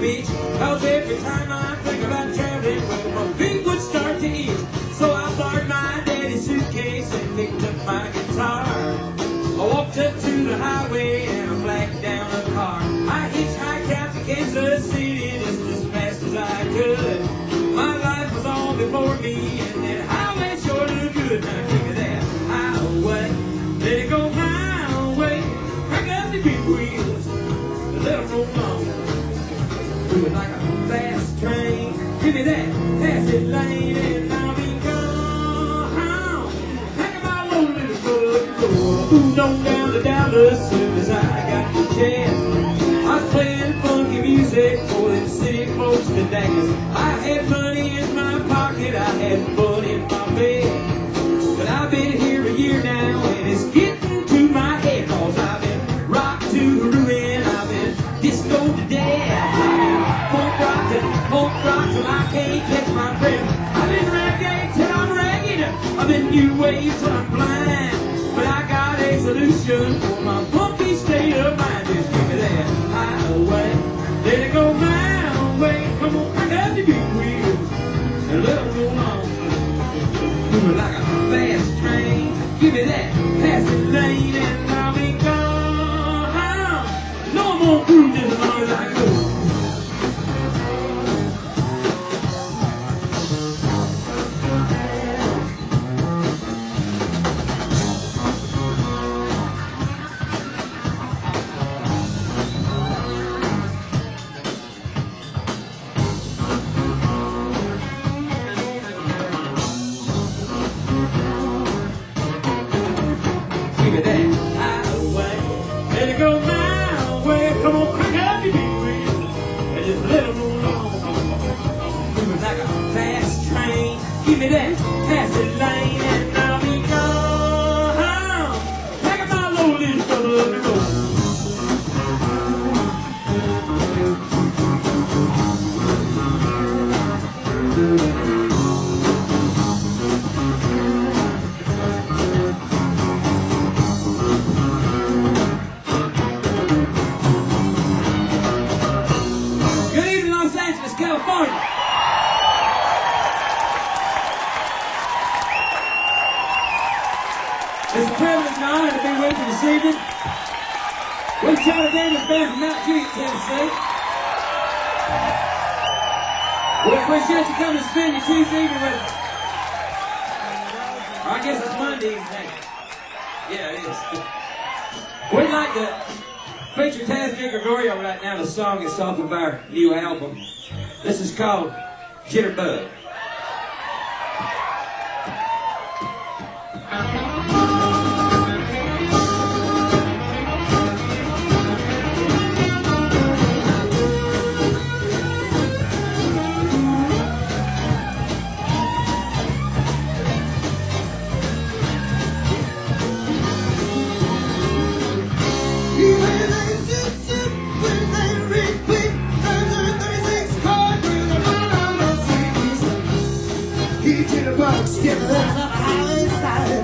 reach. Cause every time I think about traveling, well, my feet would start to itch. So I borrowed my daddy's suitcase and picked up my guitar. I walked up to the highway and I flagged down a car. I hitchhiked out to Kansas City just as fast as I could. My life was all before me and that highway sure looked good. Now give me that highway, let it go my way. Crank up the big wheels, let them roll on. Do it like a fast train. Give me that, pass it lane and I'll be gone. Hang about low little foot, moved on down to Dallas soon as I got the chance. I was playing funky music for them city folks to dance. I had money in my pocket, I had fun in my bed. But I've been here a year now and it's getting to my head. Cause I've been rocked to ruin, I've been disco to death. I've been punk rock till I can't catch my breath. I've been reggae till I'm ragged, I've been new wave till I'm blind. But I got a solution for my funky state of mind. Just give me that highway, let it go my way. Come on, crank up the big wheels and let them roll on. Moving like a fast train. Give me that passing lane and I'll be gone. No more cruising as long as I go. Give me that highway, let it go my way. Come on, crank up your big wheels and just let them roll on. Moving like a fast train. Give me that passing lane and I'll be gone. Pack up my load, little fella, let me go. California. It's a privilege and honor to be with you this evening. We're Charlie Daniels Band from Mount Juliet, Tennessee. We appreciate you coming to spend your Tuesday evening with us. Or I guess it's Monday evening. Yeah, it is. We'd like to feature Taz Gregorio right now. The song is off of our new album. This is called Jitterbug. Jitterbugs get out of the highway side.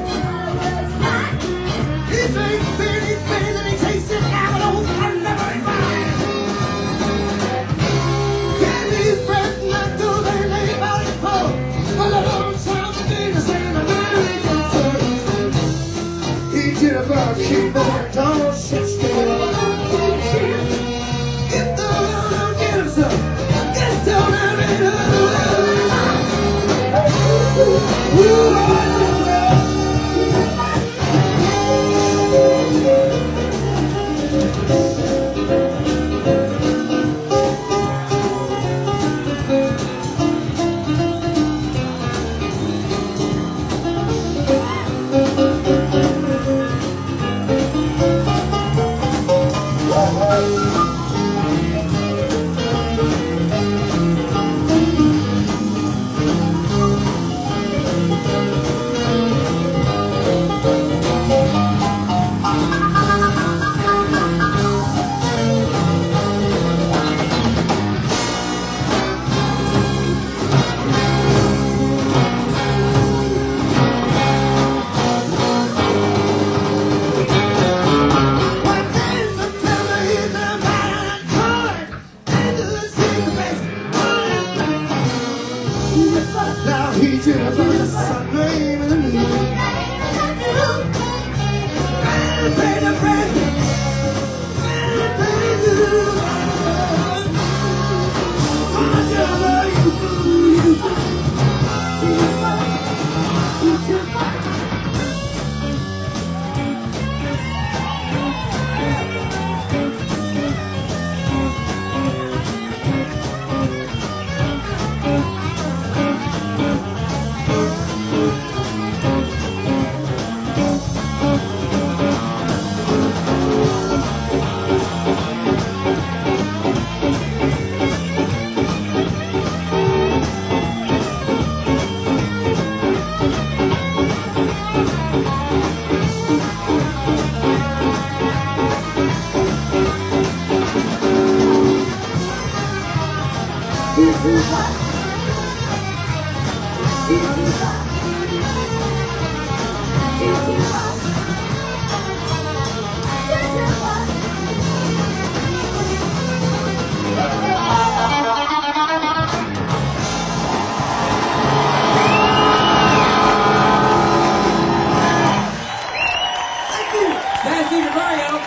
He drinks beer, he spins, and he tastes it apples and never mind. Candy's breath, not do they lay by the pole. But the Lord sounds of Jesus and the American soul. He jitterbugs, he better don't sit still. Get down, get him some. Get down and get him. He jitterbug the sun, rain, and the moon. Pay the price. That's Steve Mario.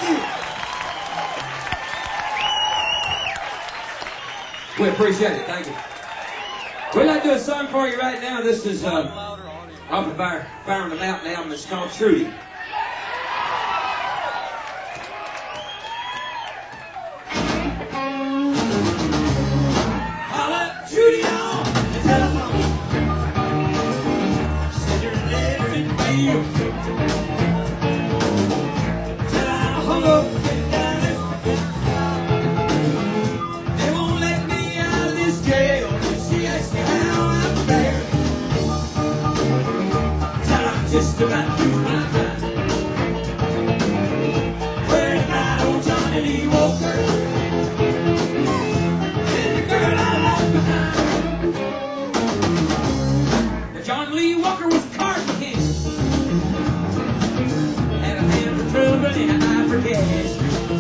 We appreciate it. Thank you. We'd like to do a song for you right now. This is off of our Fire on the Mountain album. It's called Trudy. Call up Trudy on the telephone. Send her a letter in the mail. Till I hung up and down it. They won't let me out of this jail. She asked me how I'm faring. Till I'm just about to lose my mind. Where did my old Johnny Lee Walker and the girl I left behind? Now, John Lee Walker was a card king. Had a hand for trouble and an eye for cash.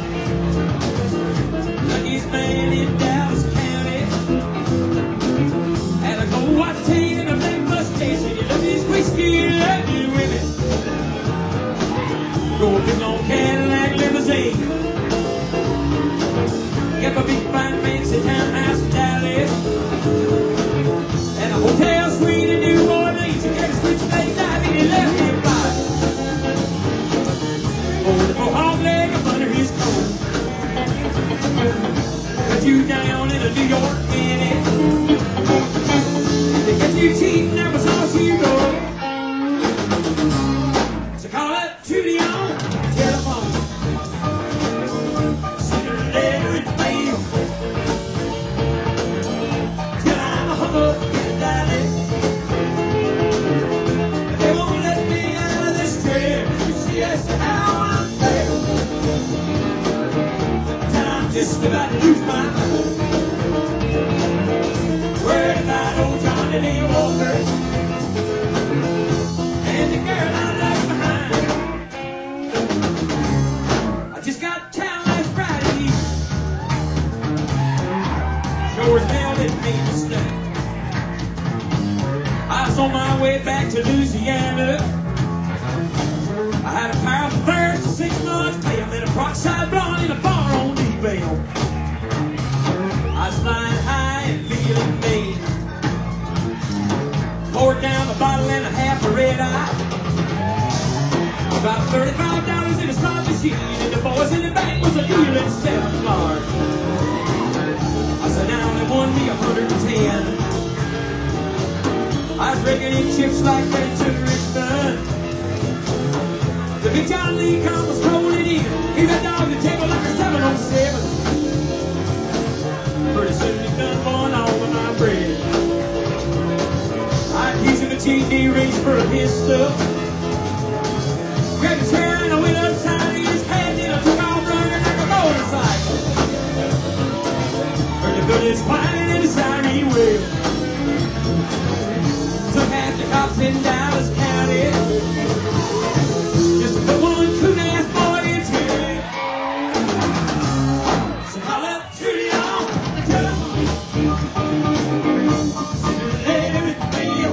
Luckiest man in Dallas County. Had a gold watch chain and a black mustache. And he loved his whiskey and loved his women. Drove his long Cadillac limousine. Kept a big fine fancy townhouse in Dallas. And a hotel suite in New Orleans. He got a switch late night and he left him blind. Oh, the mohawk leg up under his coat. Put you down in a New York minute. They catch you cheating, that was all she wrote. So call up Trudy on the telephone. Send her a letter in the mail. Till I'm hung up and died. They won't let me out of this jail. She asked me how I'm faring. Till I'm just about to lose my mind. Where did that old Johnny Lee Walker and the girl I left behind? I just got to town last Friday. Sure as hell didn't mean to stay. I was on my way back to Louisiana. I had a powerful thirst for 6 months pay. I met a peroxide blonde in a bar on D-Bell. I was flying high and feeling mean. Poured down a bottle and a half of red eye. About $35 in a slot machine. And the boys in the back was a dealing 7 large. I said, now they won me 110. I was raking in chips like they took Richmond. The big John Lee come was rolling in. He got down the table like a 707. Pretty soon he done won all of my bread. I accused him of TD reached for a pistol. Grabbed his hair and I went upside in his head. Then I took off running like a motorcycle. Heard the bullets whining and the siren wail. Took half the cops in Dallas County just to put one coon-ass boy in jail. So call up Trudy on the telephone. Send her a letter in the mail.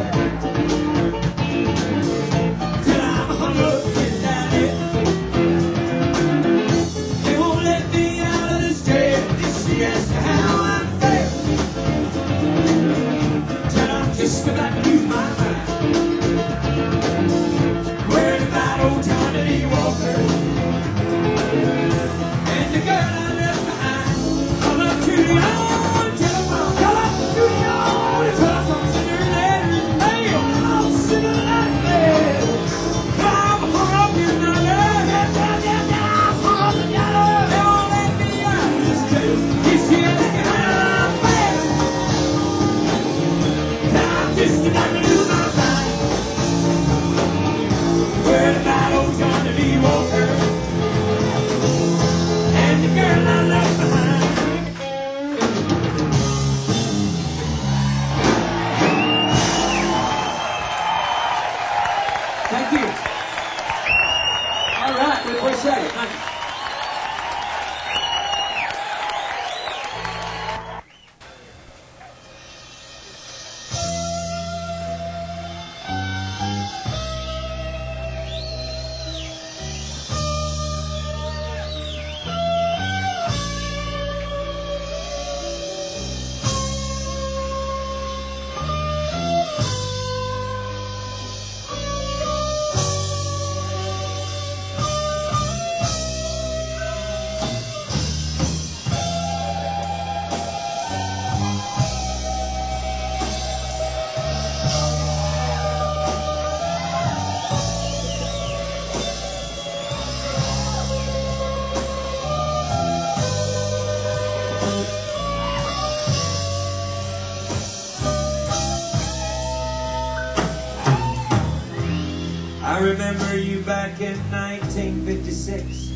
I remember you back in 1956.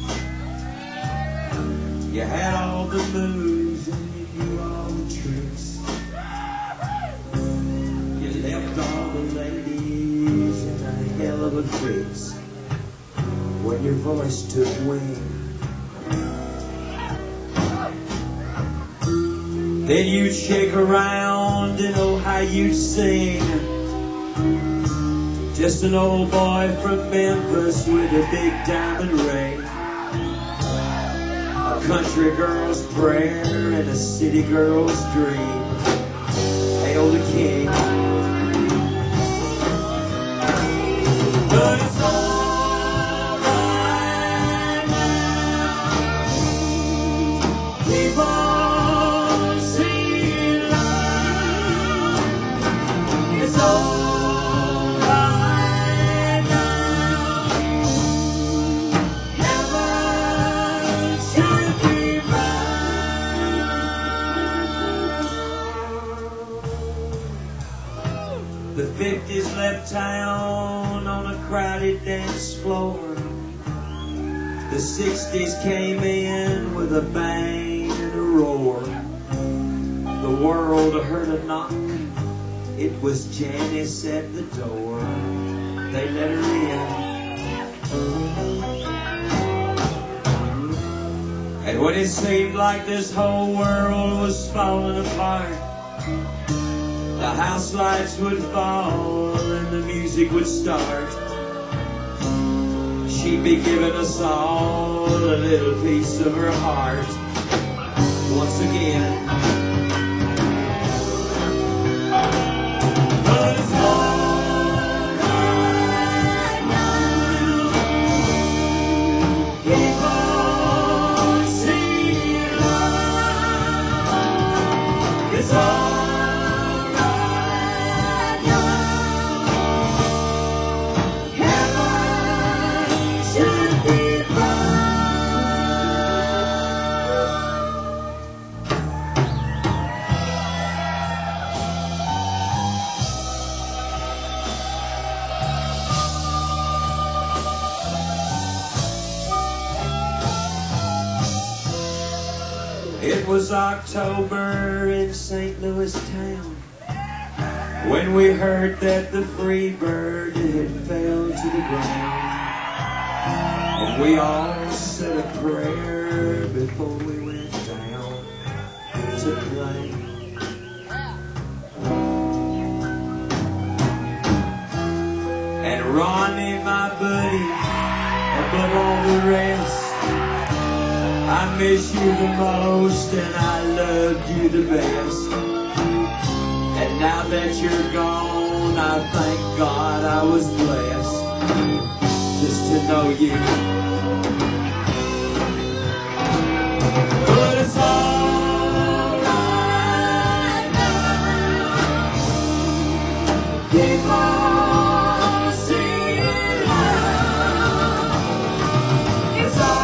You had all the moves and you knew all the tricks. You left all the ladies in a hell of a fix when your voice took wing. Then you'd shake around and oh how you'd sing. Just an old boy from Memphis with a big diamond ring. A country girl's prayer and a city girl's dream. Hail the king. But it's all right now. Keep on singing loud. It's all right now. Heaven should be mine. The 50s left town on a crowded dance floor. The 60s came in with a bang and a roar. The world heard a knock. It was Janice at the door. They let her in. And when it seemed like this whole world was falling apart, the house lights would fall and the music would start. She'd be giving us all a little piece of her heart once again. But it's all right now. Keep on singing loud. It's all It was October in St. Louis town when we heard that the free bird had fell to the ground. And we all said a prayer before we went down to play. And Ronnie, my buddy, above all the rest, I miss you the most and I loved you the best. And now that you're gone, I thank God I was blessed just to know you. But it's all right now. Keep on singing loud. It's all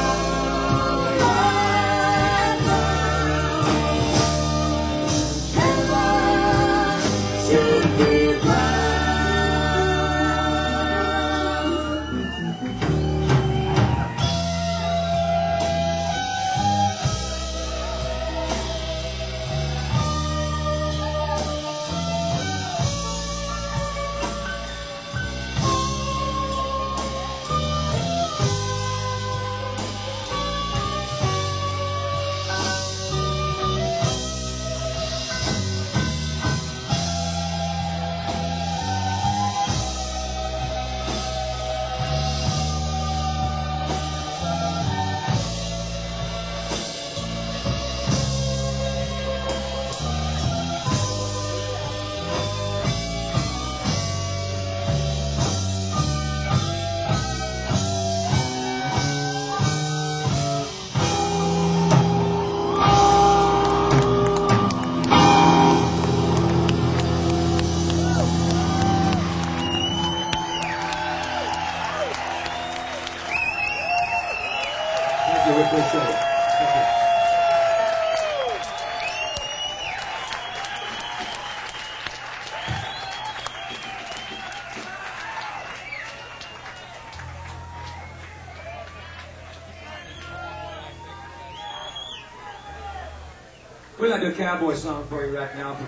We'd like to do a cowboy song for you right now for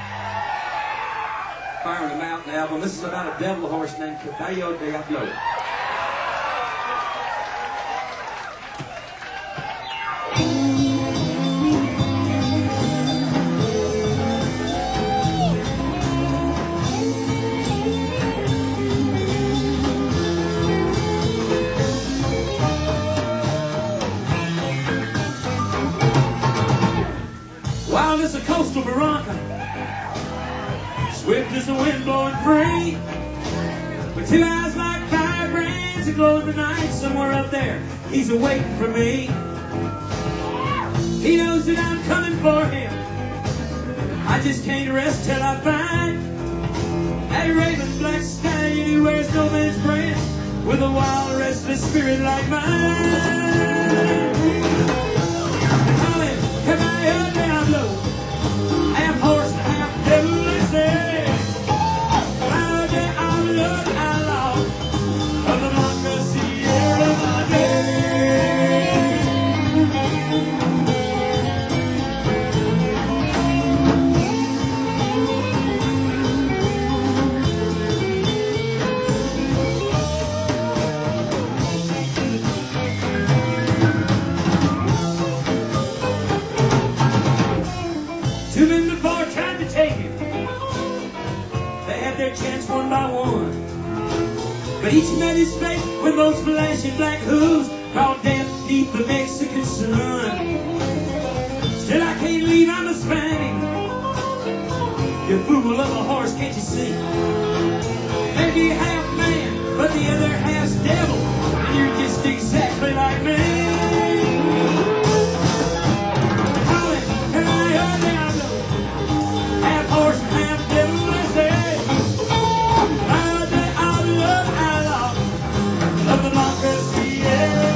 Fire on the Mountain album. This is about a devil horse named Caballo Diablo. Wild as a coastal barranca, swift as the wind blowing free, with two eyes like fire brands that glow in the night. Somewhere up there, he's awaiting for me. He knows that I'm coming for him. I just can't rest till I find that raven black stallion who wears no man's brand, with a wild, restless spirit like mine. Caballo Diablo, half horse and half devil, they say. Caballo Diablo, outlaw of the Blanca Sierra Madre. Two men before tried to take him. They had their chance one by one, but each met his fate with those flashing black hooves, called death beneath the Mexican sun. Still I can't leave, I'm a Spaniard. You fool of a horse, can't you see? Maybe half man, but the other half's devil, and you're just exactly like me. Horse and half devil, they say. I love the Blanca Sierra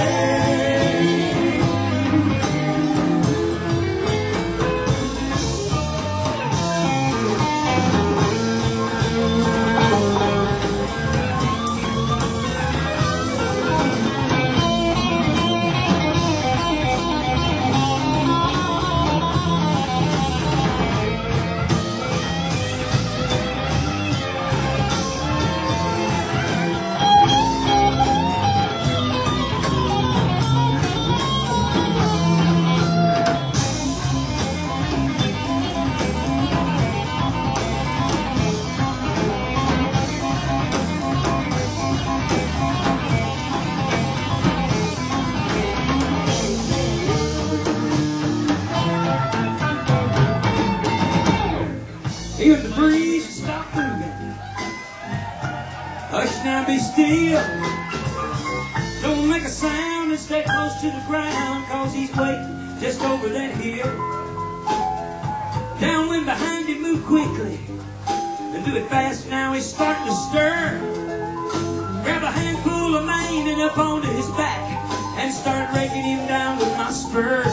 Even the breeze stopped moving. Hush now, be still. Don't make a sound and stay close to the ground, cause he's waiting just over that hill. Downwind behind him, move quickly and do it fast. Now he's starting to stir. Grab a handful of mane and up onto his back and start raking him down with my spur.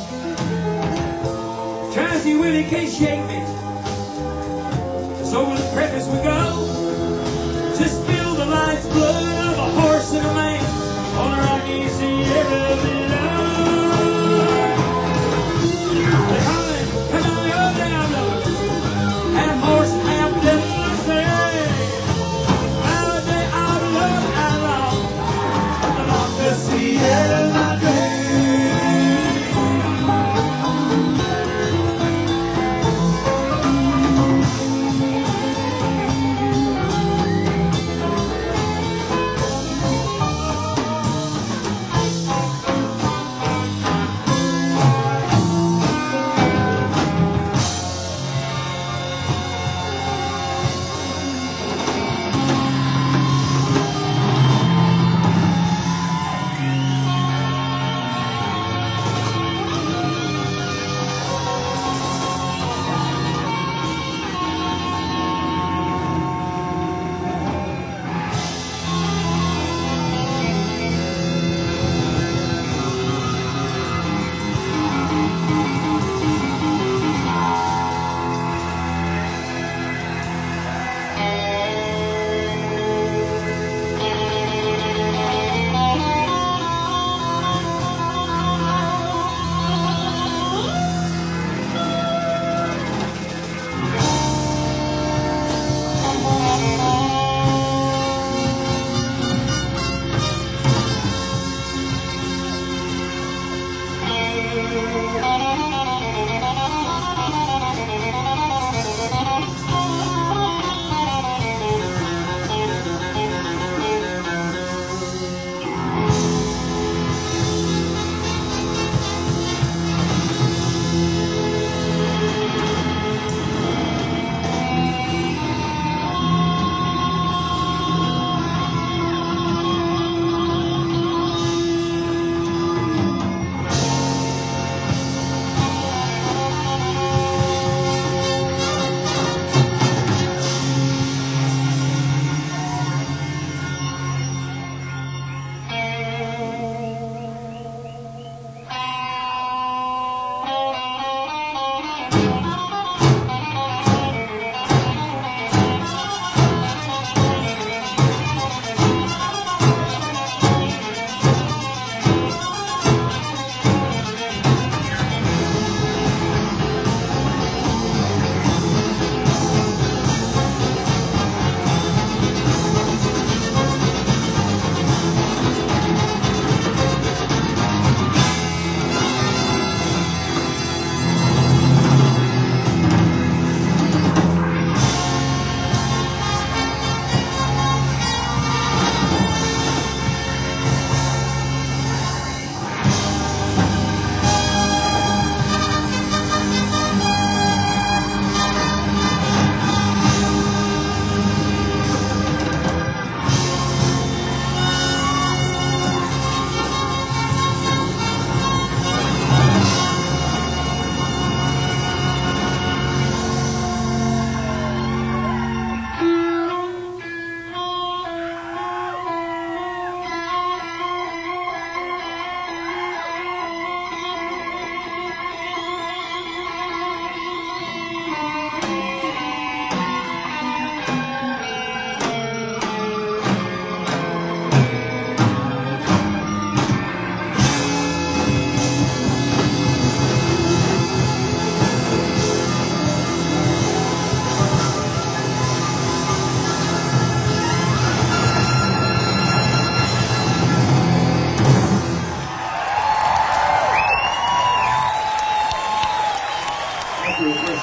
Tries he will, he can't shake me. So with the preface we go to spill the life's blood of a horse and a man on the rocky Sierra below. They holler, Caballo Diablo, half horse and half devil, I say. Caballo Diablo, outlaw of the Blanca Sierra Madre.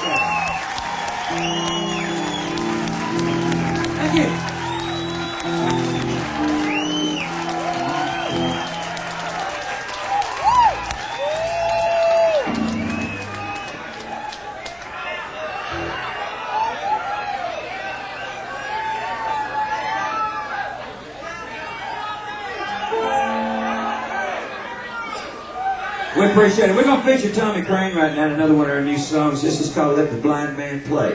Thank you. We appreciate it. We're going to feature Tommy Crane right now in another one of our new songs. This is called Let the Blind Man Play.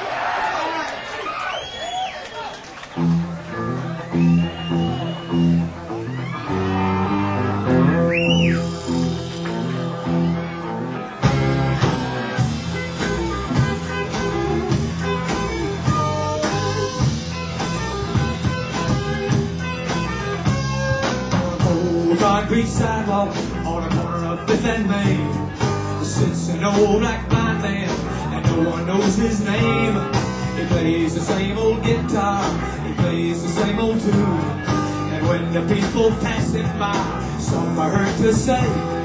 Concrete sidewalk on a corner of Fifth and Main. Sits an old black blind man, and no one knows his name. He plays the same old guitar, he plays the same old tune. And when the people pass him by, some are heard to say,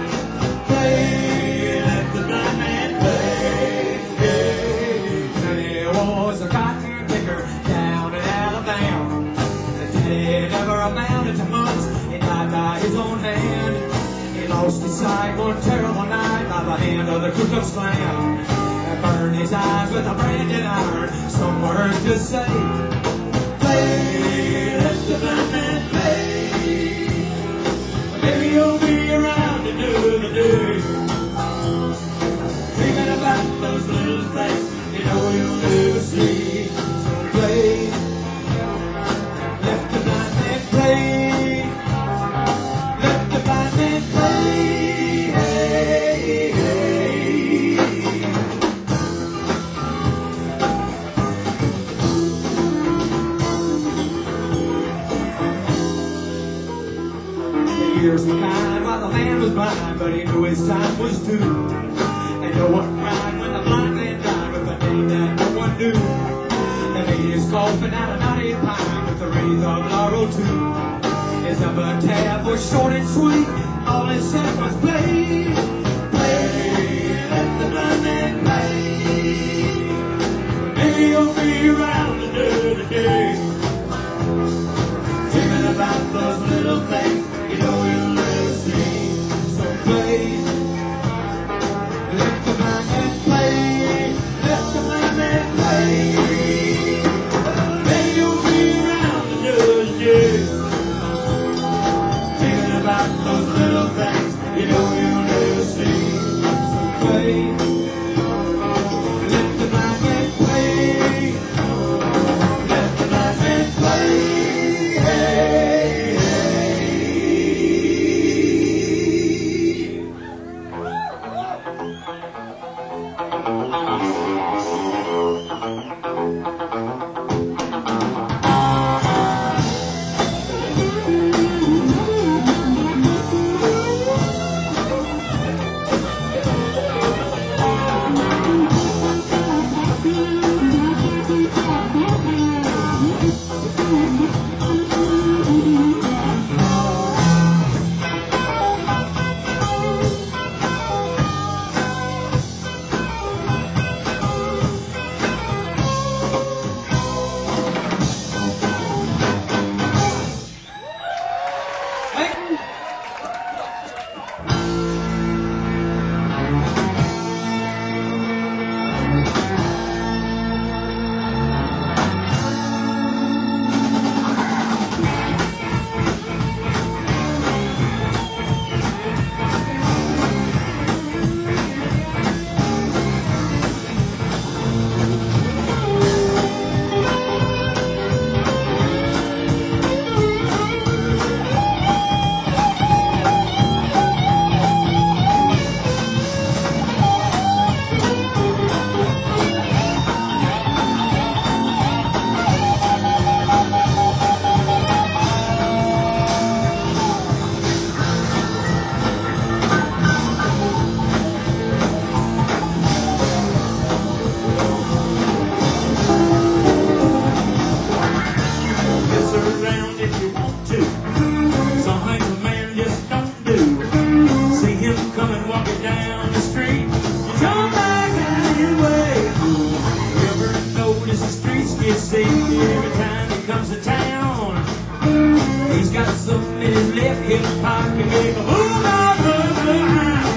"Play, let the blind man play." And he was a cotton picker down in Alabama. Daddy never amounted to much. He died by his own hand. He lost his sight one terrible night by the hand of the Ku Klux Klan, and burned his eyes with a branding iron. Some were heard to say, "Play, let the blind man play." Maybe you'll be around another day, thinking about those little things you know you'll never see. So play, let the blind man play. Let the blind man play. Hey, hey. The years were kind while the man was blind, but he knew his time was due. And no one cried when the blind man died with a name that no one knew. And made his coffin out of knotty pine with a wreath of laurel too. His epitaph was short and sweet. All it said was play, play, let the blind man play. Maybe you'll be around another day, thinking about those little things you know you'll never see. So play, let the blind man play, let the blind man play. Maybe you'll be around another day, thinking about those little things you know you'll never see. So play, let the blind man play, let the blind man play. Hey, hey. comes to town. He's got something in his left hip pocket, make a move out of the house.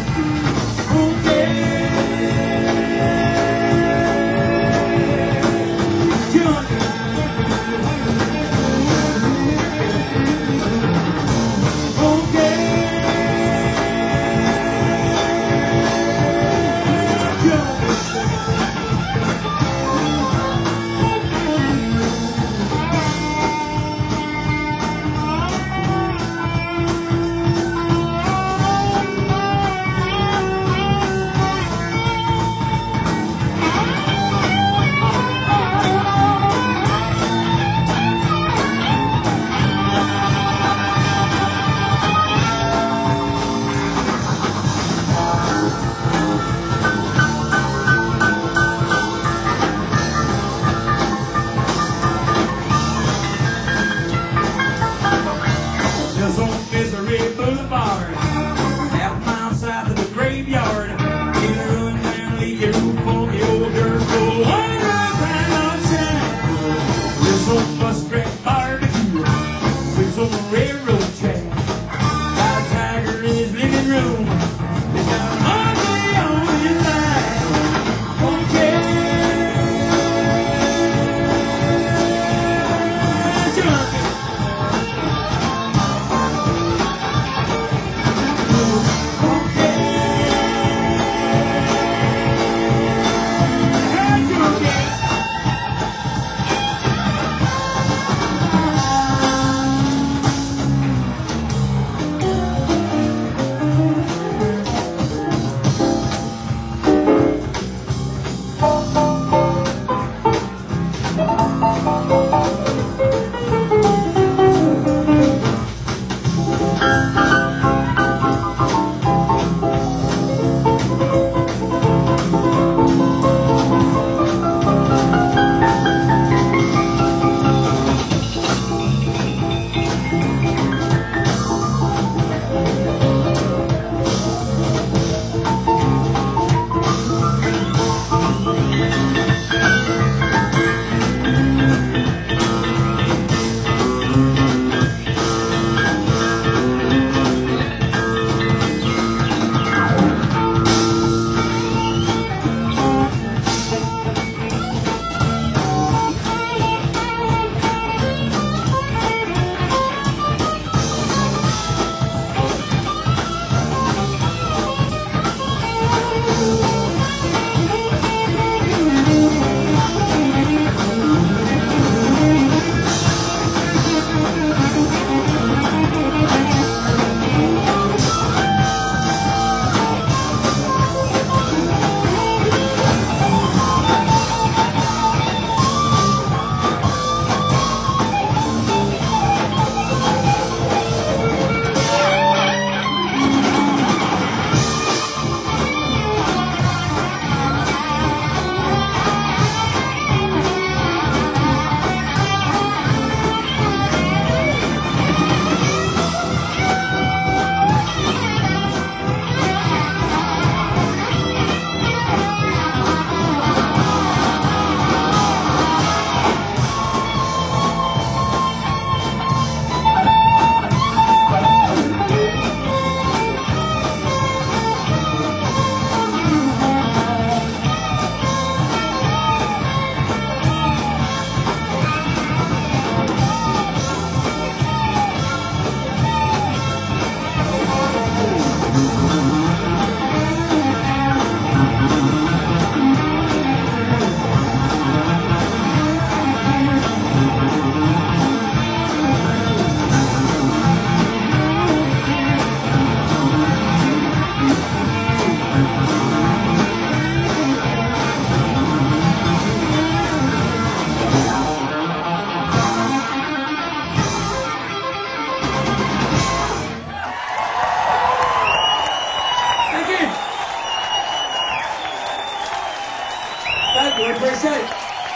We appreciate it.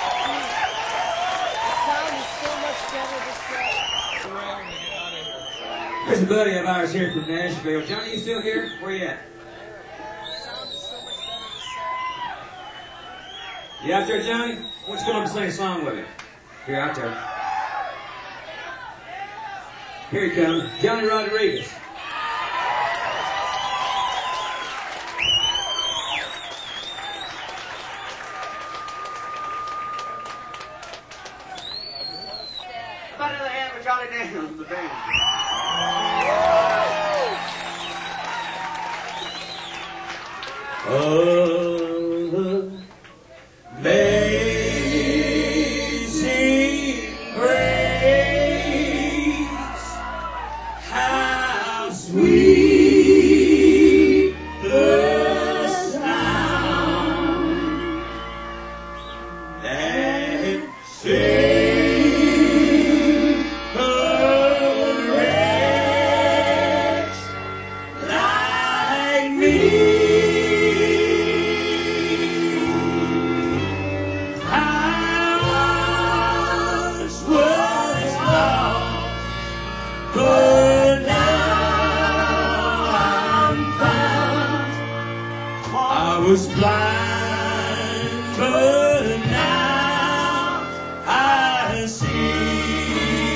Sound is so much better this way. There's a buddy of ours here from Nashville. Johnny, you still here? Where you at? Sound is so much better this way. You out there, Johnny? Why don't you come up and sing a song with me? You're out there. Here he comes, Johnny Rodriguez. About another hand for Charlie Daniels and the band. Amazing grace, how sweet the sound that saved a wretch like me. But now I'm found. I was blind, but now I see.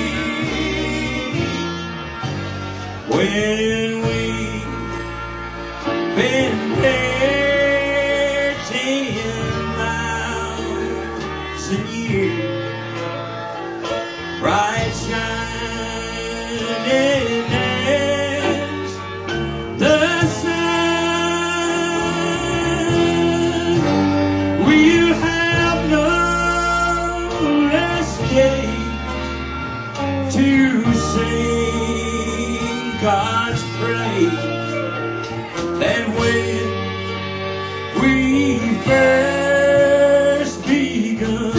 When we've been there 10,000 years, bright shining as the sun, we'll have no less day to sing God's praise than when we first begun.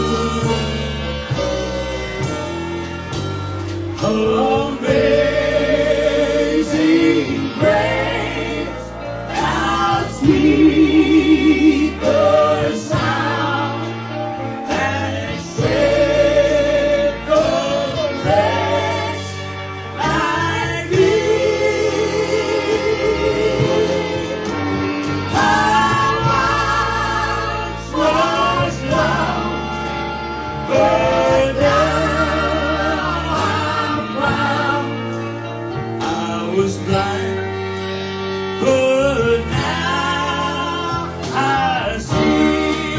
Amazing grace, how sweet the sound that saved a wretch like me. How once was lost, but now I was blind, but now I see.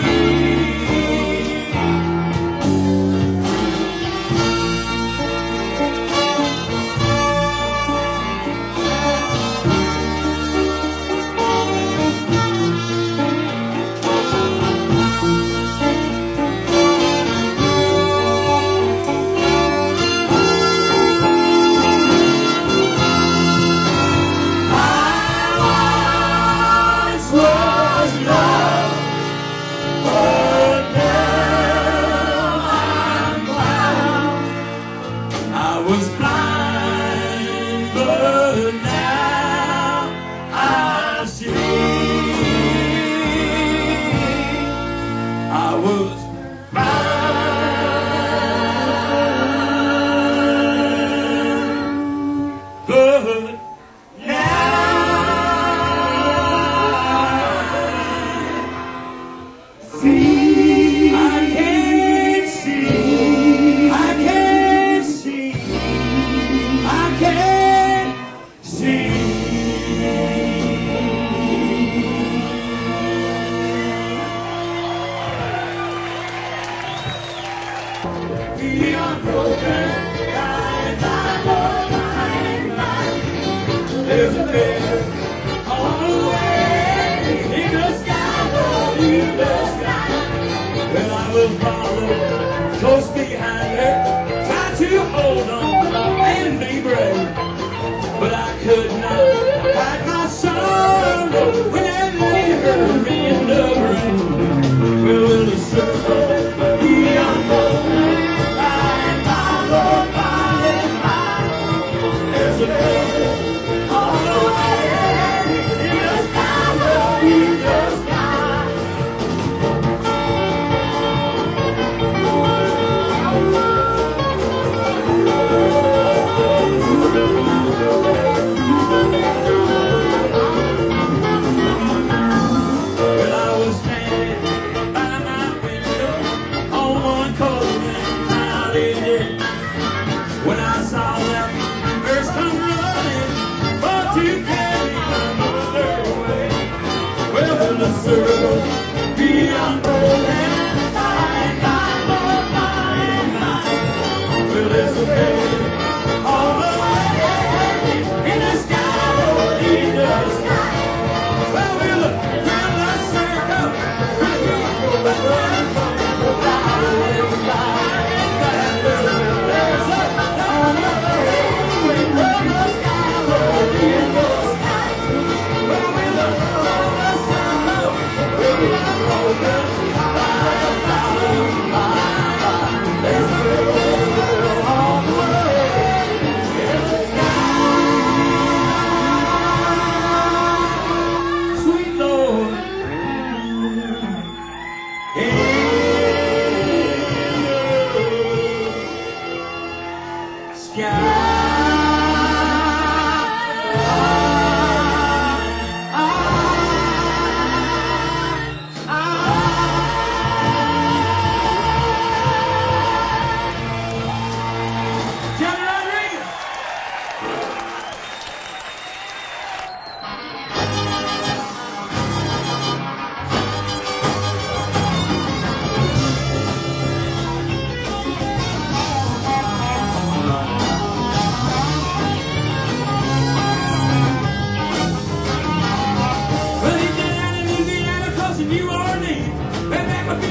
I was blind, but now I see. I was blind, but now see. I can't see. I can't see. I can't see. Beyond broken, there's a bed on the way in the sky, in the sky. Well, I will follow close behind her, try to hold on and be brave. But I could not hide my sorrow when I laid her in the grave. Well, the circle beyond the line, followed by and by. There's a baby all the way in the sky, in the sky.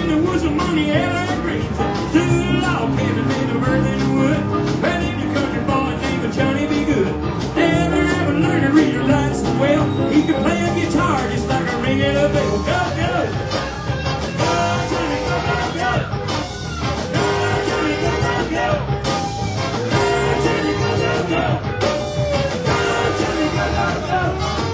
in the woods of money evergreens. To the log cabin made of earth and wood. Well, in the country boy named Johnny B. Good. Never ever learned to read or write so well. He could play a guitar just like a ringing a bell. Go, go! Go, Johnny, go, go, go! Go, Johnny, go, go, go! Go, Johnny, go, go, go! Go, Johnny, go, go, go!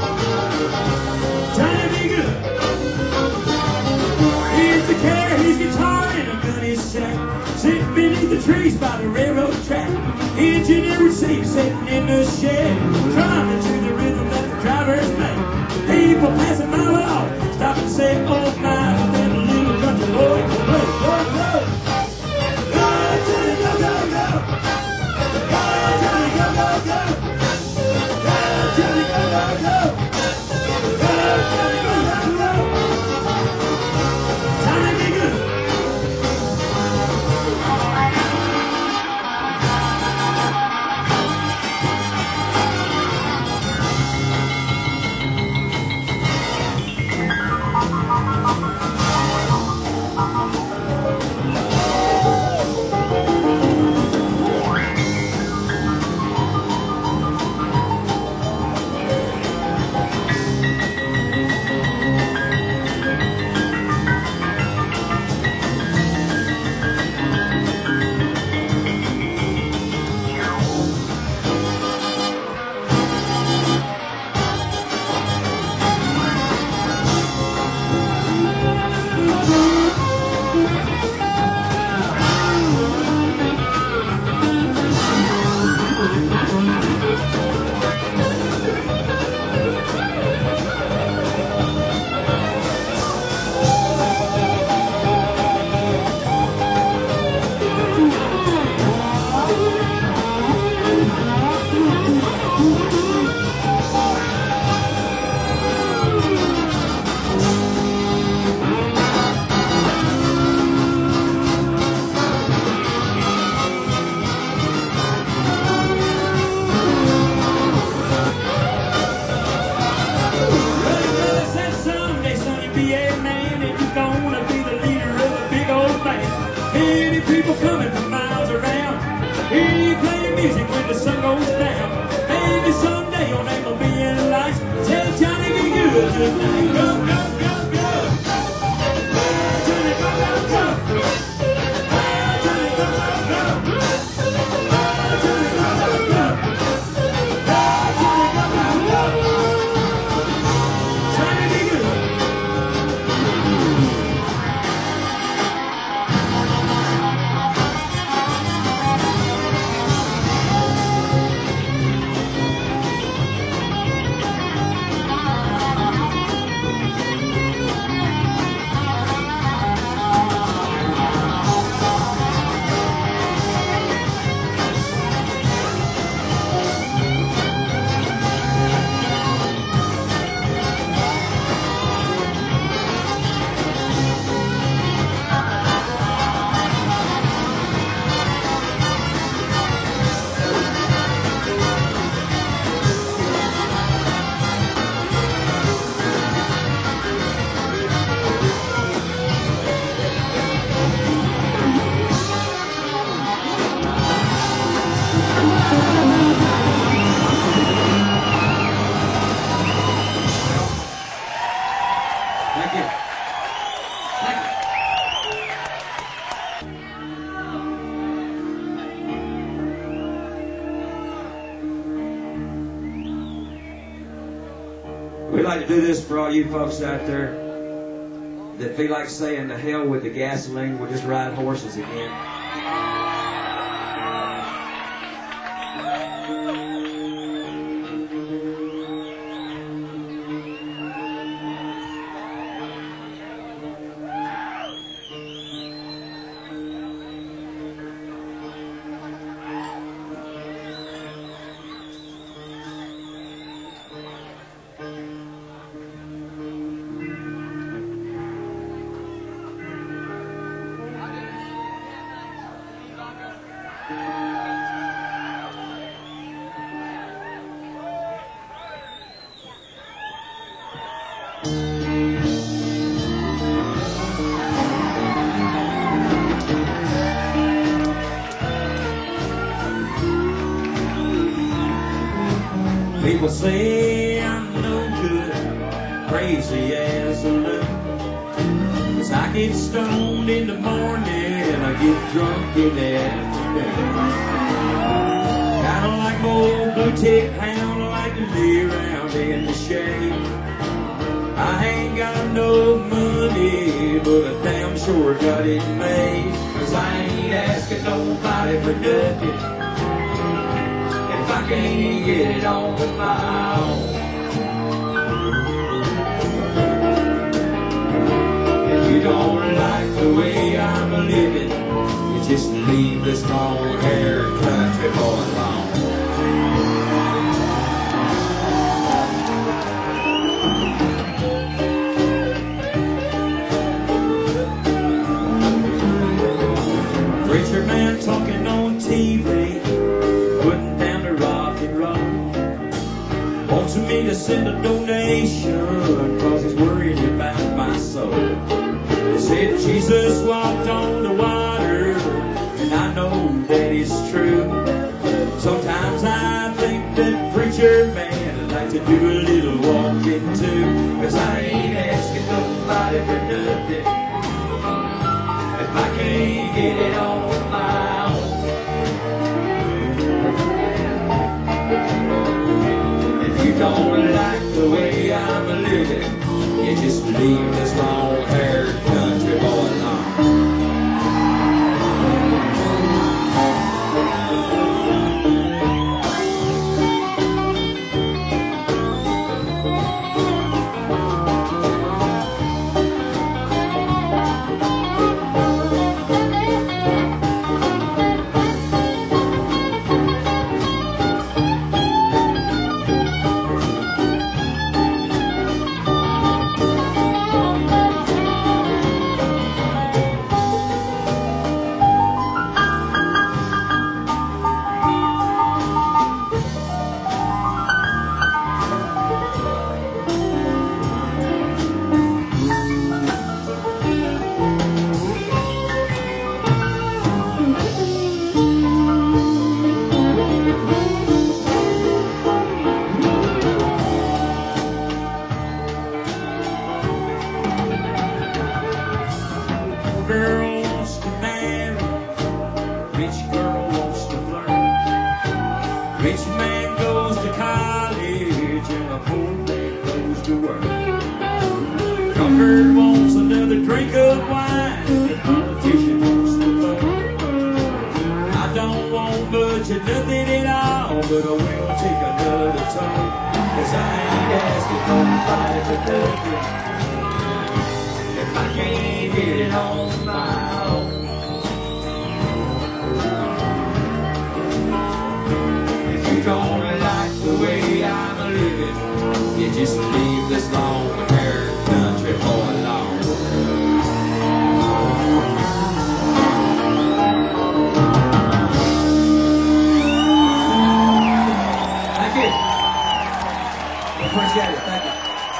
Johnny B. Good. Here's the carry his guitar in a gunny shack, sitting beneath the trees by the railroad track. Engineer would see him sitting in the shed, drumming to the rhythm that the drivers make. People passing by would all stop and say, oh my, then the little country boy can play. Go, go! Go, Johnny, go, go, go! Go, Johnny, go, go, go! Go, Johnny, go, go, go! Go, Johnny, go, go, go! Johnny B. Good. We'd like to do this for all you folks out there that feel like saying the hell with the gasoline, we'll just ride horses again. People say I'm no good, crazy as a loon. 'Cause I get stoned in the morning, I get drunk in the afternoon. Kinda like my old blue-tick hound, I like to lay around in the shade. I ain't got no money, but I damn sure got it made. 'Cause I ain't asking nobody for nothing if I can't get it on my own. If you don't like the way I'm living, you just leave this long-haired country boy alone. Preacher man talking on TV, putting down the rock and roll. Wants me to send a donation, 'cause he's worried about my soul. He said Jesus walked on the water, and I know that is true. Sometimes I think that preacher man would like to do a little walking too. 'Cause I ain't asking nobody for nothing if I can't get it on my own. If you don't like the way I'm living, you just leave this long-haired country boy alone. Girl wants to marry, rich girl wants to flirt. Rich man goes to college and a poor man goes to work. Drunkard wants another drink of wine, the politician wants to vote. I don't want much of nothing at all, but I will take another toke. 'Cause I ain't asking nobody for nothing if I can't get it on my own. If you don't like the way I'm living, you just leave this long-haired country boy alone. Thank you. Appreciate it. Thank you.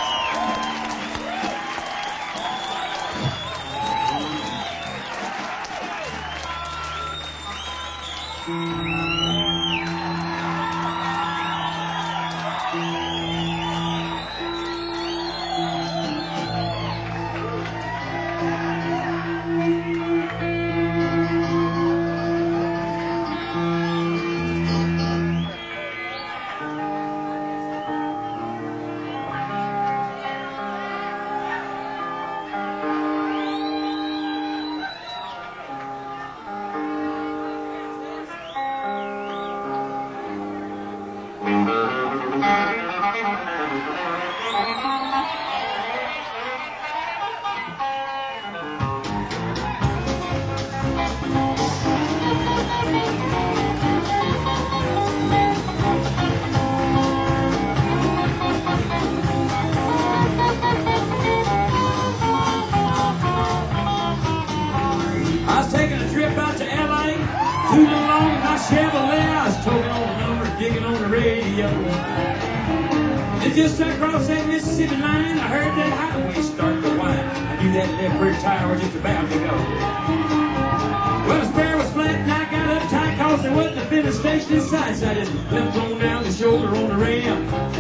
Tooting along in my Chevrolet, I was talking on the number, digging on the radio. And just across that Mississippi line, I heard that highway start to whine. I knew that left rear tire was just about to go. Well, the spare was flat and I got up tight cause there wasn't a filling station in sight. So I just left on down the shoulder on the rim.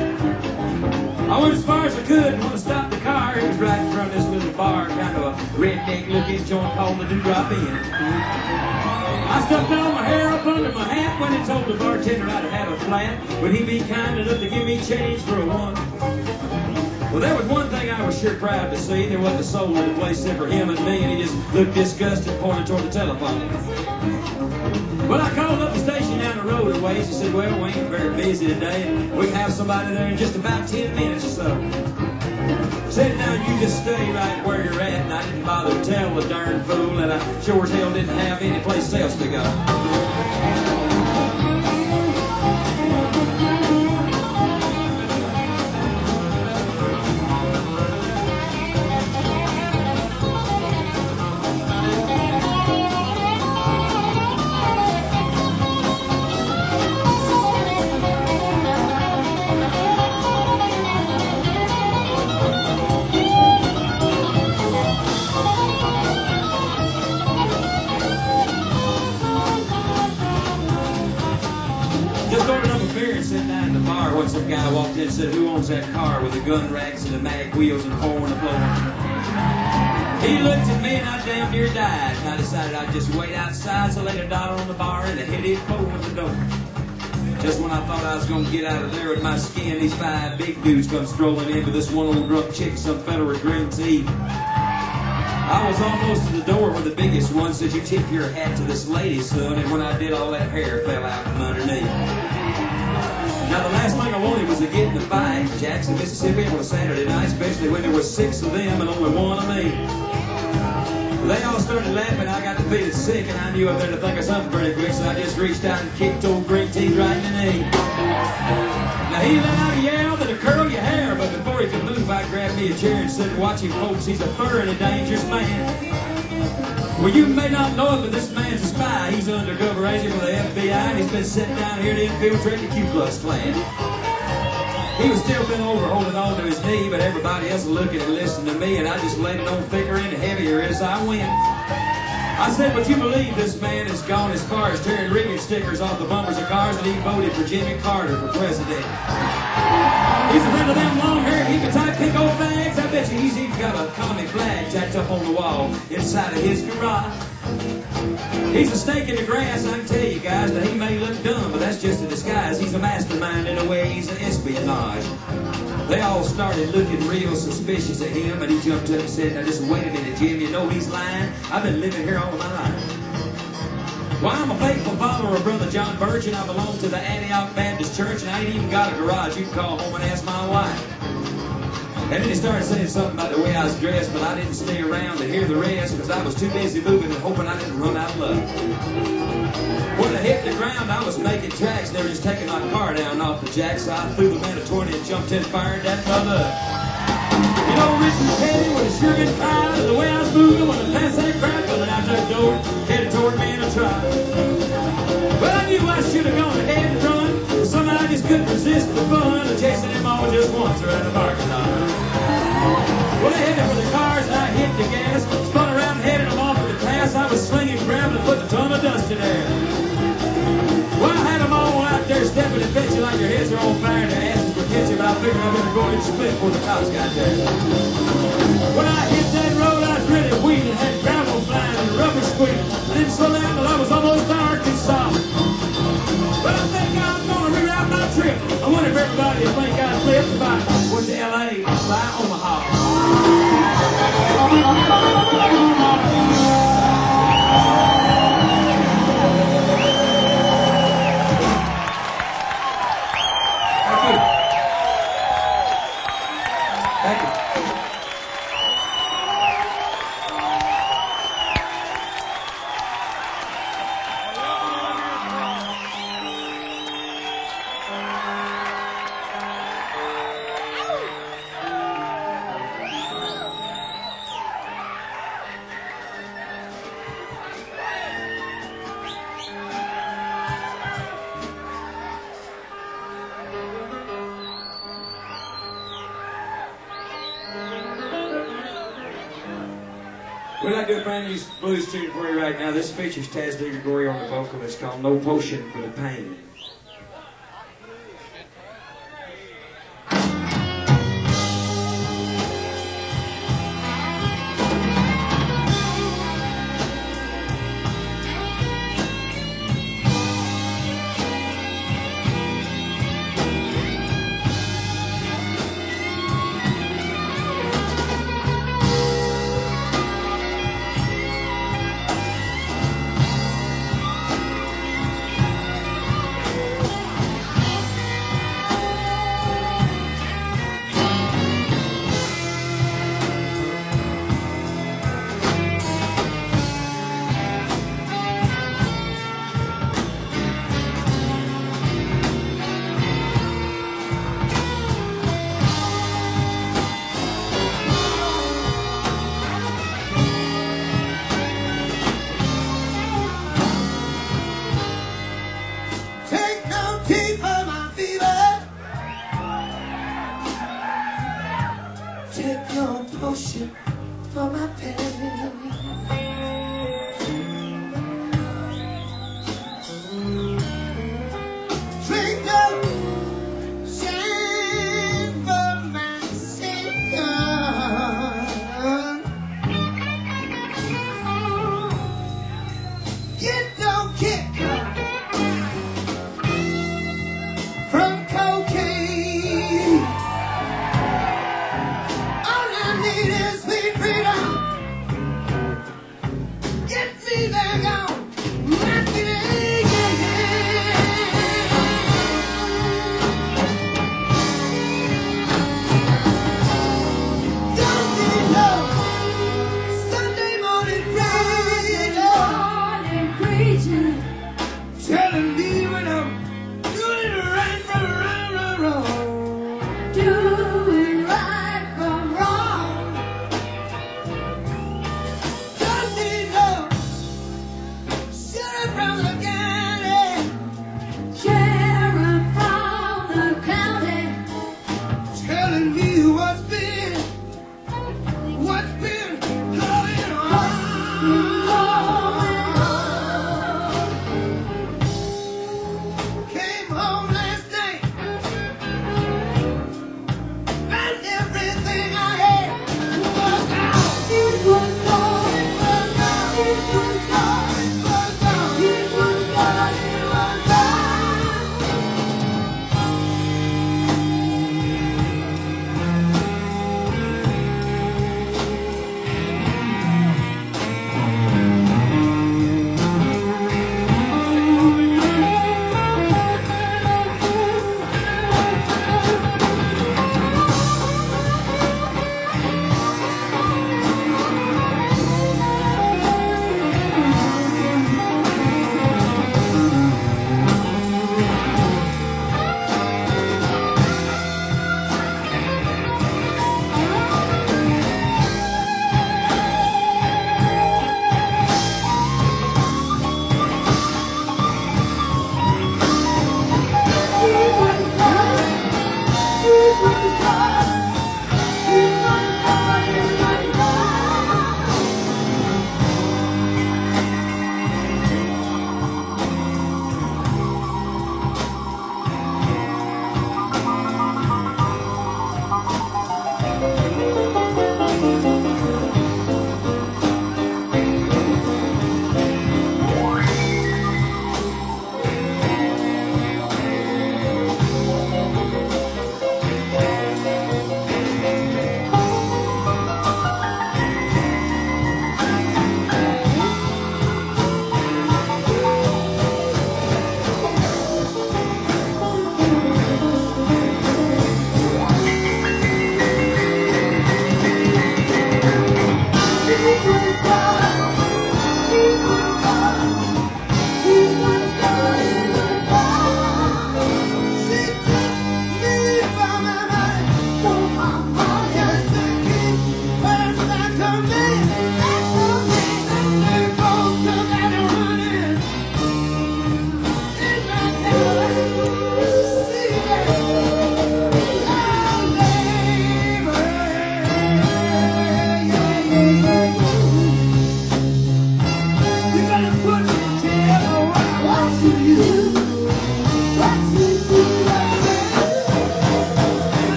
I went as far as I could and when I stopped the car, it was right in front of this little bar, kind of a redneck-looking joint called the Dewdrop Inn. I stuffed all my hair up under my hat when he told the bartender I'd have a flat. Would he be kind enough to give me change for a one? Well, there was one thing I was sure proud to see. There wasn't a soul in the place except for him and me, and he just looked disgusted and pointed toward the telephone. Well, I called up the station down the road a ways. He said, well, we ain't very busy today, and we can have somebody there in just about 10 minutes or so. Said, now you just stay right where you're at, and I didn't bother to tell the darn fool that I sure as hell didn't have any place else to go. When some guy walked in and said, who owns that car with the gun racks and the mag wheels and a hole in the floor? He looked at me and I damn near died. And I decided I'd just wait outside, so I laid $1 on the bar and I hit it open the door. Just when I thought I was going to get out of there with my skin, these 5 big dudes come strolling in with this one old drunk chick, some fella with green tea. I was almost to the door when the biggest one said, you tip your hat to this lady, son, and when I did, all that hair fell out from underneath. Now, the last thing I wanted was to get in a fight in Jackson, Mississippi on a Saturday night, especially when there was 6 of them and only 1 of me. They all started laughing. I got to feeling sick, and I knew I better think of something pretty quick, so I just reached out and kicked old Green Tea right in the knee. Now, he let out a yell that'd curl your hair, but before he could move, I grabbed me a chair and said, watch him, folks, he's a thoroughly dangerous man. Well, you may not know it, but this man's a spy. He's an undercover agent for the FBI, and he's been sent down here to infiltrate the Ku Klux Klan. He was still bent over, holding on to his knee, but everybody else was looking and listening to me, and I just laid it on thicker and heavier as I went. I said, would you believe this man has gone as far as tearing rigging stickers off the bumpers of cars, and he voted for Jimmy Carter for president? He's a friend of them long-haired, heap-type pink old bags. I bet you he's even got a commie flag tacked up on the wall inside of his garage. He's a snake in the grass, I can tell you guys, that he may look dumb, but that's just a disguise. He's a mastermind in a way, he's an espionage. They all started looking real suspicious at him, and he jumped up and said, now just wait a minute, Jim, you know he's lying? I've been living here all my life. Well, I'm a faithful follower of Brother John Birch, and I belong to the Antioch Baptist Church, and I ain't even got a garage. You can call home and ask my wife. And then he started saying something about the way I was dressed, but I didn't stay around to hear the rest because I was too busy moving and hoping I didn't run out of luck. When I hit the ground, I was making tracks. They were just taking my car down off the jack, so I threw the man a 20 and jumped in fire and that mother up. You know, Richard Petty would have sure been proud of the way I was moving when the past that crowd coming out that door, headed toward me in a truck. Well, I knew I should have gone ahead and run, but somehow I just couldn't resist the fun of chasing them all just once around the parking lot. Well, they headed for the cars and I hit the gas, spun around and headed them off to the class. I was slinging, grabbing, and putting a ton of dust in there. Well, I had them all out there stepping and fetching like your heads are on fire and their asses were catching, but I figured I better go ahead and split before the cops got there. When I hit that road, I was really wheeling, had gravel flying and rubber squealing. I didn't slow down till I was almost to Arkansas. But I think I'm gonna reroute my trip. I wonder if everybody will think I flipped if I went to LA by Omaha. Thank you. We'd like to do a brand new blues tune for you right now. This features Taz D. Gregory on the vocal. It's called No Potion for the Pain.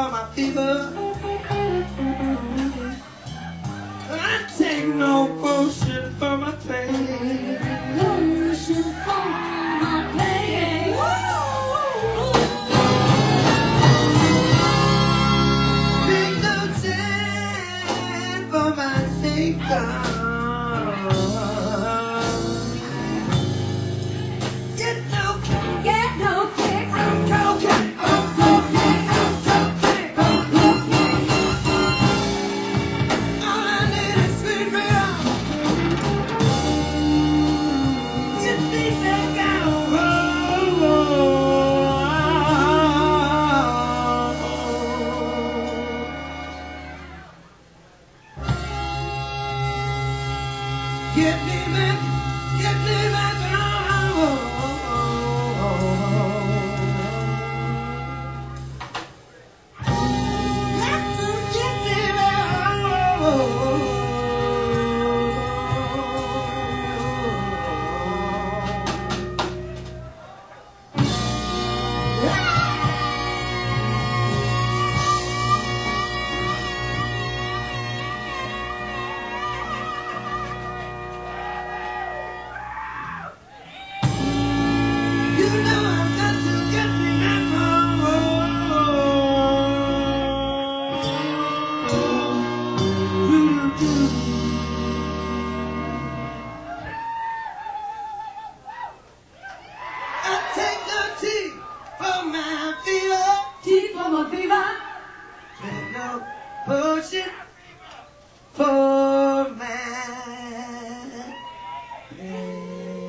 for my fever. I take no potion for my pain. Potion for my pain. Take no time for my thinker. Get no kick. I'm cocaine, I'm cocaine, I'm cocaine, I'm cocaine. All I need is sweet rhythm. You need to get me back, get me back home. Get me back You know I've got to get me back I take no tea for my fever. Tea for my fever. Take no potion for my pain.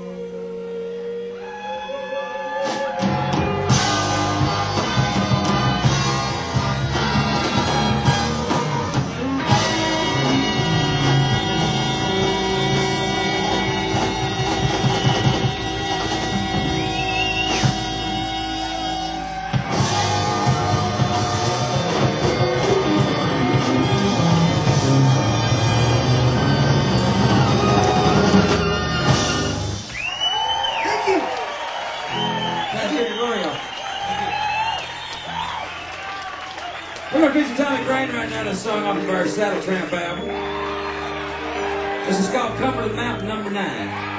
Thank you. Thank you, Royal. We're going to feature Tommy Crane right now. This song off of our Saddle Tramp album. This is called Cumberland Mountain Number 9.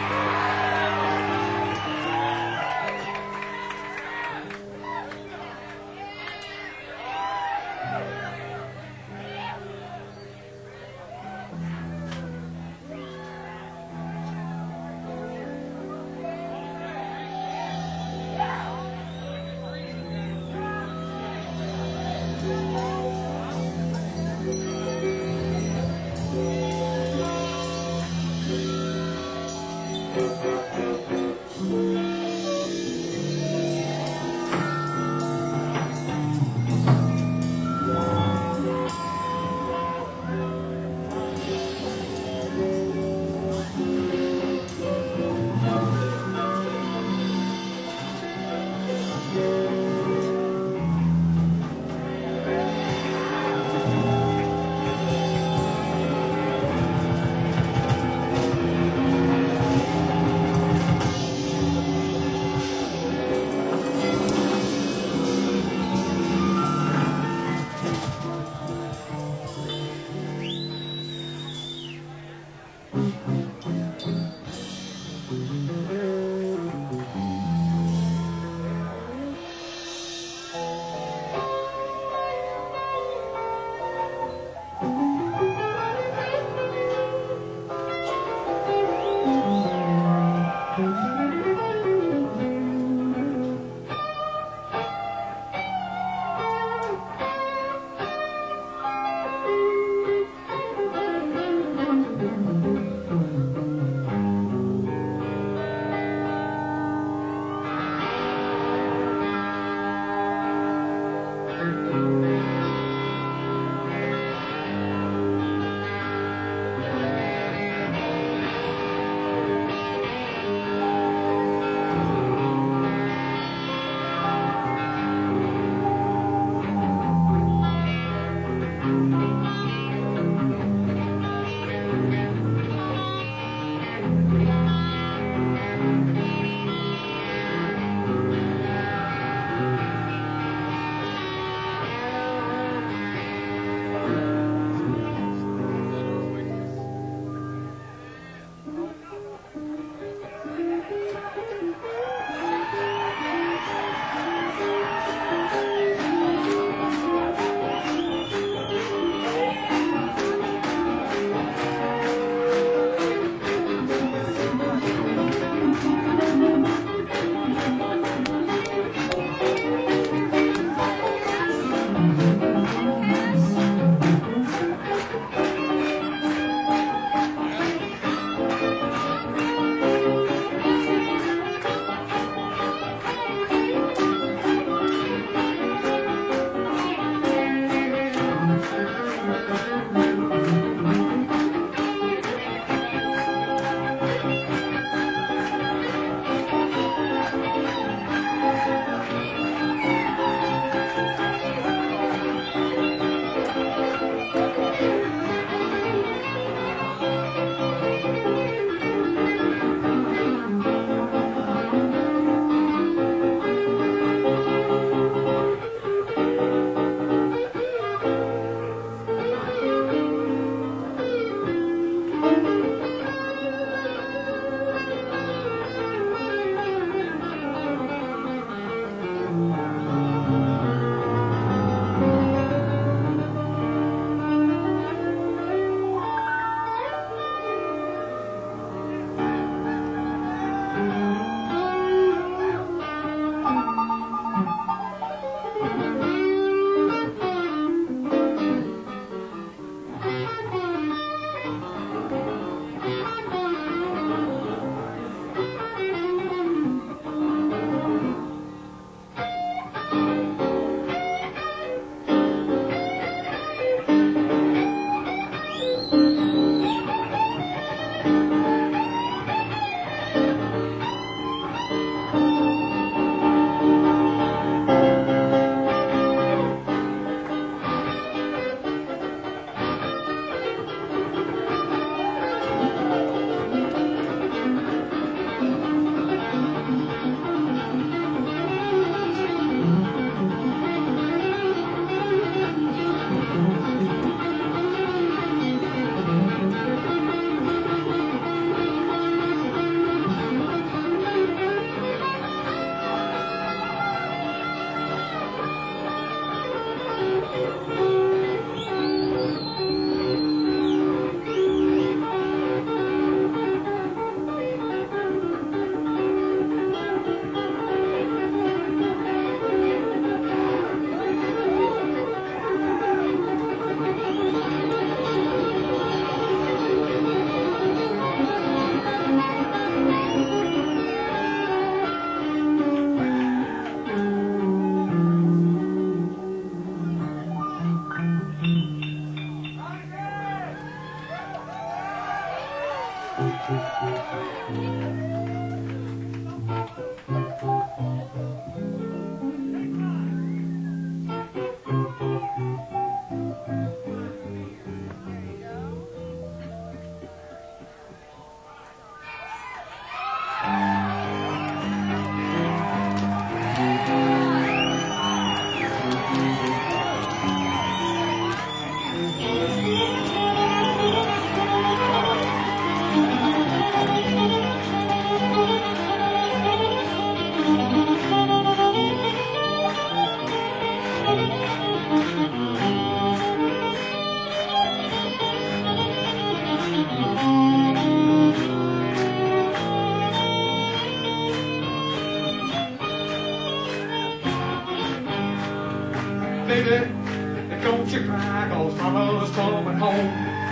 Baby, don't you cry, 'cause Mama's coming home.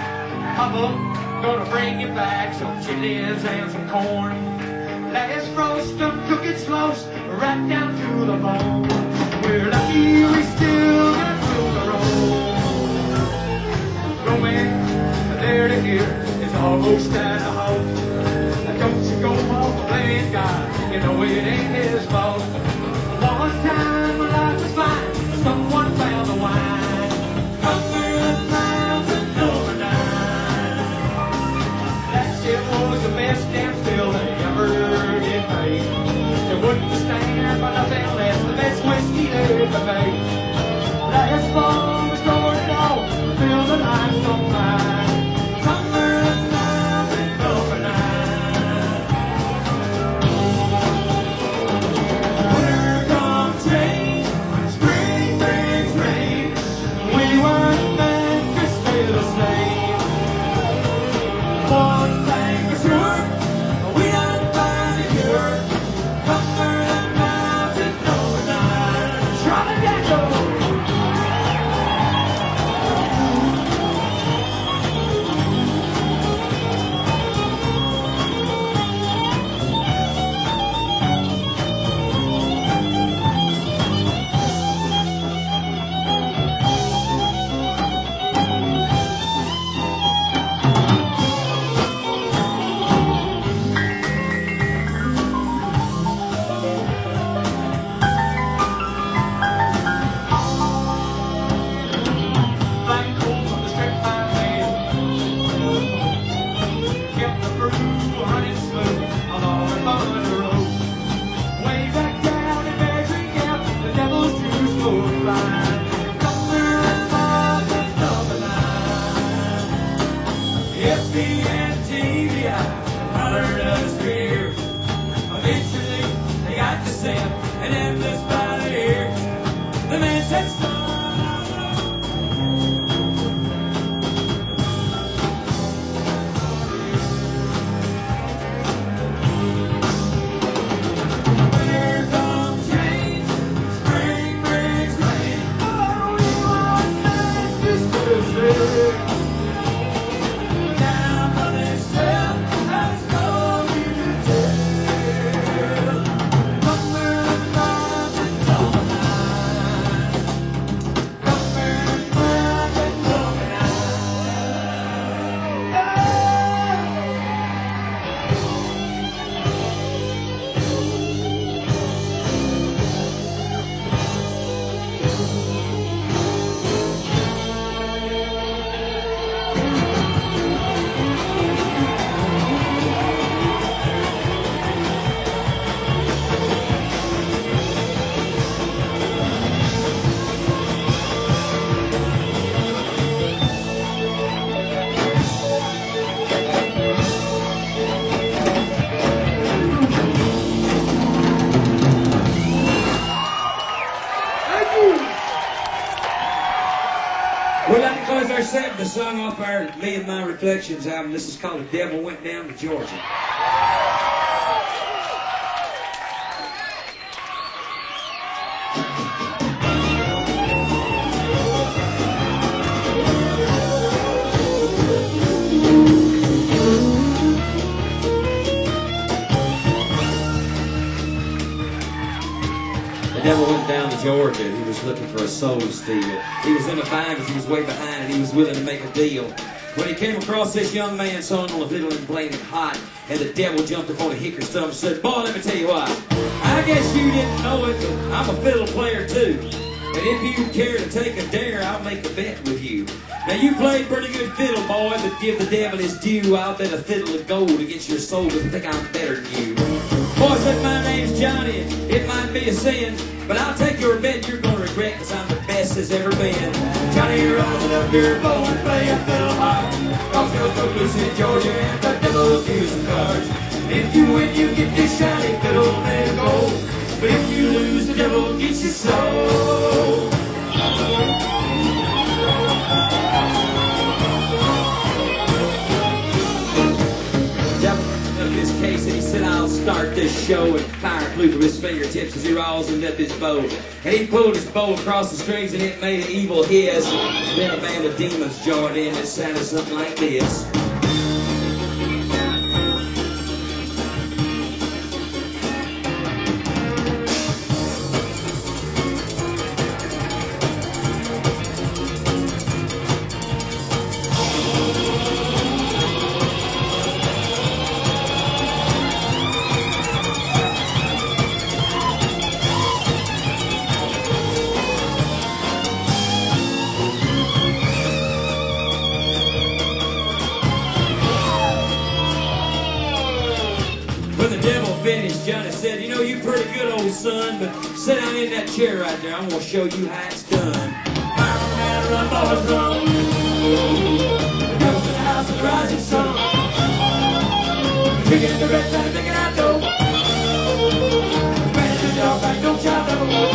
Papa, gonna bring you back some chitlins and some corn. Last frost done cook it slow, right down to the bone. We're lucky we still got room to roll. Roman, there to here is almost at the home. Now don't you go off the blame God, you know it ain't his fault. One time my life was fine, someone found the wine. Cover the miles and overnight. That shit was the best damn still they ever did make. It wouldn't stand for nothing less, the best whiskey they ever made. Last fall we stored it all, filled the lights on fire. Cover the miles and overnight. Winter comes change, spring brings rain. We weren't meant to stay the same. One thing for sure, we done find a cure. Cover the miles and overnight. Trinidad. Thankful for the strip I made. Kept the brew running smooth along the Thunder Road. Way back down in Bearing Gap, the devil's juice was flying. Cover and miles and double line. FD and TVI hollered us clear. Eventually, they got to Sam and endless by the ear. The man said, "Son, winter comes change, spring brings rain. 7, the song off our Me and My Reflections album. This is called The Devil Went Down to Georgia. The devil went down to Georgia and he was looking for a soul to steal. He was in a bind because he was way behind and he was willing to make a deal. When he came across this young man sawing on a fiddle and playing it hot, and the devil jumped up on a hickory stump and said, "Boy, let me tell you what, I guess you didn't know it, but I'm a fiddle player too. And if you care to take a dare, I'll make a bet with you. Now you played pretty good fiddle, boy, but give the devil his due. I'll bet a fiddle of gold against your soul because I think I'm better than you." Boy said, "My name's Johnny, it might be a sin, but I'll take your bet you're gonna regret because I'm the best there's ever been." Johnny, rise it up your bow and play a fiddle hard, cause you'll go loose in Georgia and the devil will use the cards. If you win, you get this shiny fiddle made of gold, but if you lose, the devil gets your soul. His case and he said, "I'll start this show," and fire flew from his fingertips as he rosined up his bow, and he pulled his bow across the strings and it made an evil hiss. Then a band of demons joined in. It sounded something like this. When the devil finished, Johnny said, "You know, you're pretty good, old son, but sit down in that chair right there. I'm going to show you how it's done." Man, run, boys, run. The devil's in the house of the rising sun. Drinking in the red time, thinking I know. Man, the dog bite, don't y'all know?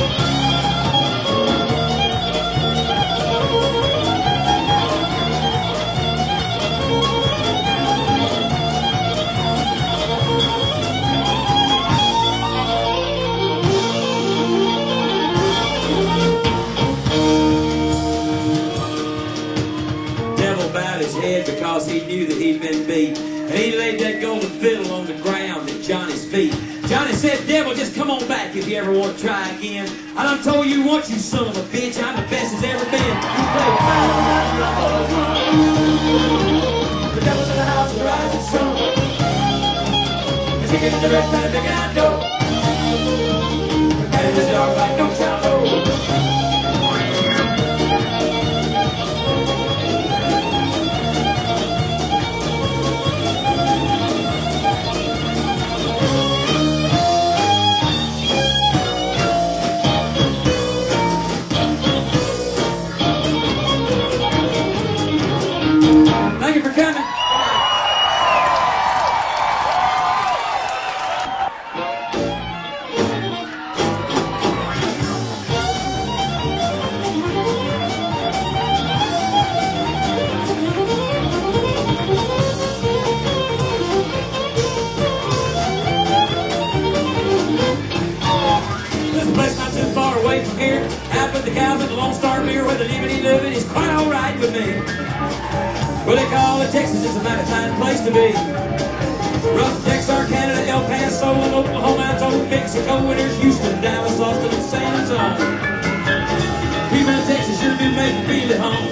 Because he knew that he'd been beat, and he laid that golden fiddle on the ground at Johnny's feet. Johnny said, "Devil, just come on back if you ever want to try again. I done told you once, you son of a bitch, I'm the best there's ever been." You play the devil's in the house of the rising sun. The chicken in the red pan, big I know. The cat in the dark like no child know. Thank you for coming. This place not too far away from here. Out with the cows at the Lone Star Beer where the living living is quite all right with me. Well, they call it Texas, it's a mighty fine place to be. Rough, Texarkana, El Paso, and Oklahoma, out to Mexico, and there's Houston, Dallas, Austin, and San Antonio. People in Texas sure do make me feel at home.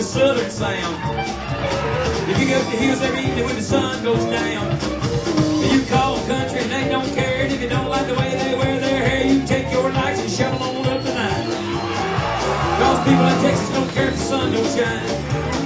southern sound. If you go up the hills every evening when the sun goes down, and you call country and they don't care, and if you don't like the way they wear their hair, you take your lights and shovel on up the night. Cause people in Texas don't care if the sun don't shine.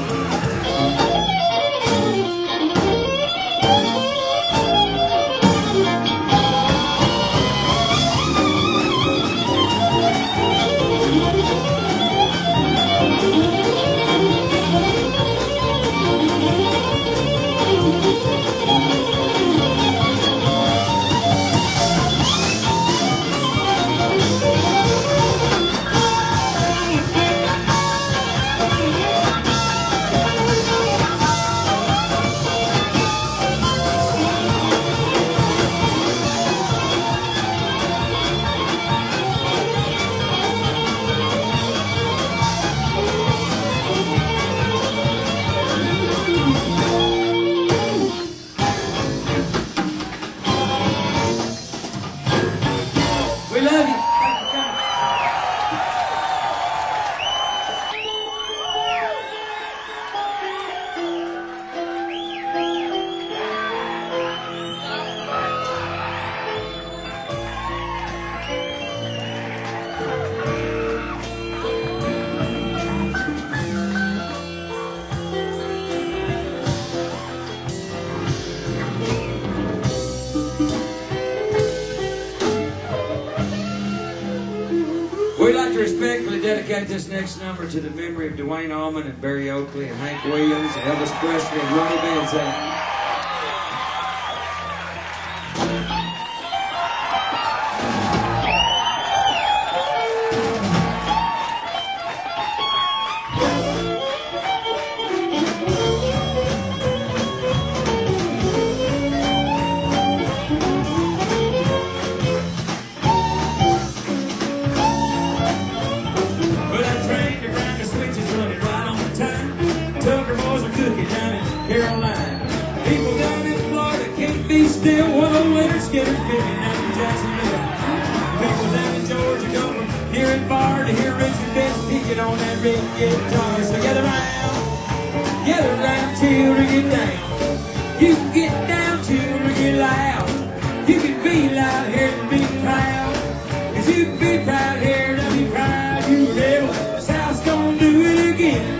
We love you. We'd like to respectfully dedicate this next number to the memory of Dwayne Allman and Barry Oakley and Hank Williams and Elvis Presley and Ronnie Van Zant. Carolina. People down in Florida can't be still while the winter's getting picking out in Jacksonville. People down in Georgia go from near and far to hear Richard Best picking on that red guitar. So gather round, children, get down. You can get down, children, get loud. You can be loud here and be proud. 'Cause you can be proud here and be proud. You rebel, the South's gonna do it again.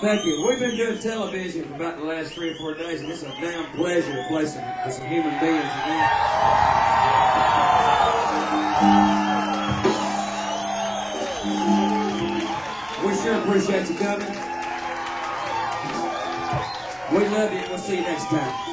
Thank you. We've been doing television for about the last 3 or 4 days, and it's a damn pleasure to play with some human beings again. We sure appreciate you coming. We love you, and we'll see you next time.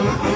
I